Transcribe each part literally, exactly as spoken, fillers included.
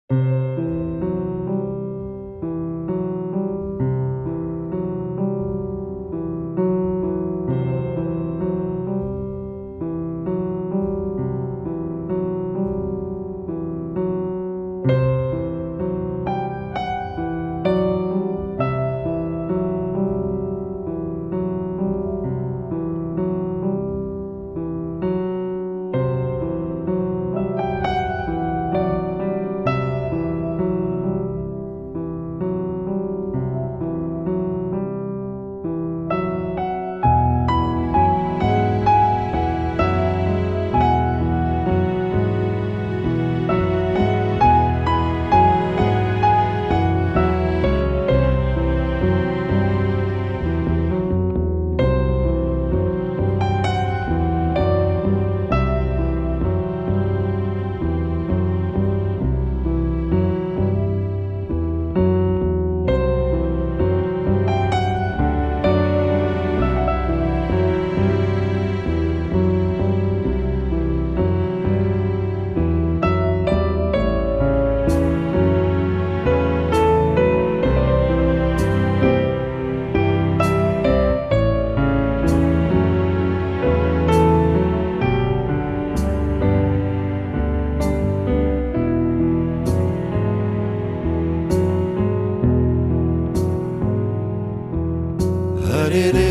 अरे रे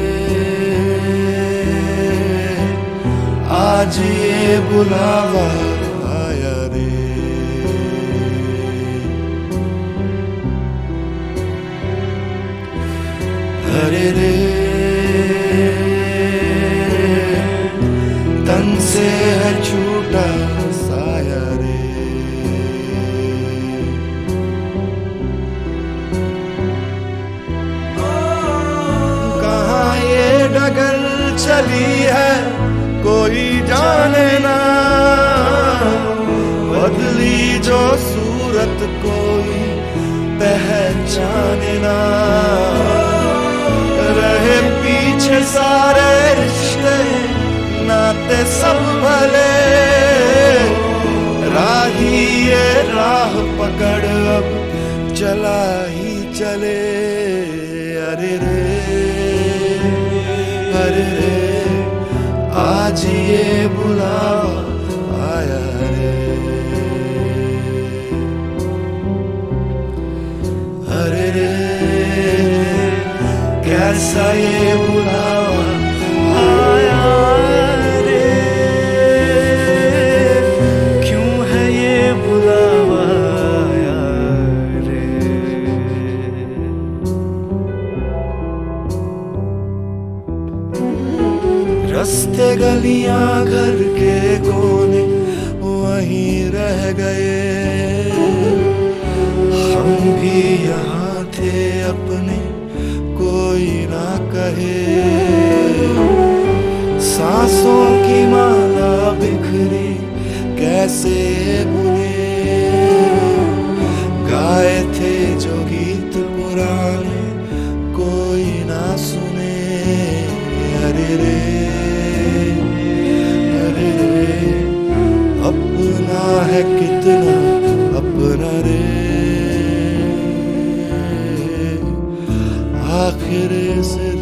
आज ये बुलावा आया रे, अरे रे तन से है छूटा साया रे। डगर चली है कोई जाने ना, बदली जो सूरत कोई पहचाने ना। रहे पीछे सारे रिश्ते नाते सब भले, राही ये राह पकड़ अब चला ही चले। अरे रे अरे रे आज ये बुलावा आया रे, अरे रे कैसा ये बुलावा आया रे, क्यों है ये बुलावा आया रे। रास्ते गलियां घर के कोने वहीं रह गए, हम भी यहाँ थे अपने कोई ना कहे। सांसों की माला बिखरी कैसे बुने, गाए थे जो गीत पुराने कोई ना सुने। अरे रे अपना है कितना अपना रे, आखिर से